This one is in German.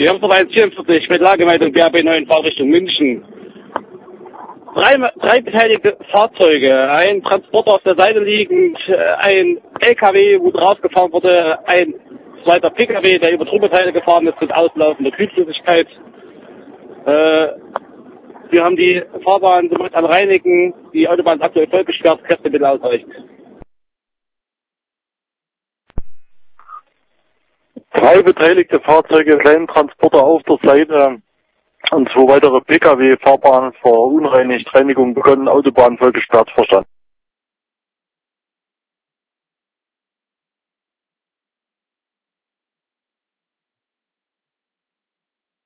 Die haben 144 mit Lagemeldung BAB 9 Fahrrichtung München. Drei beteiligte Fahrzeuge, ein Transporter auf der Seite liegend, ein LKW, wo drauf gefahren wurde, ein zweiter PKW, der über Trümmerteile gefahren ist mit auslaufender Kühlflüssigkeit. Wir haben die Fahrbahn somit am Reinigen, die Autobahn ist aktuell voll gesperrt, Kräfte bitte ausreichen. 3 beteiligte Fahrzeuge, kleinen Transporter auf der Seite und 2 weitere Pkw, Fahrbahn verunreinigt, Reinigung begonnen, Autobahn voll gesperrt, verstanden.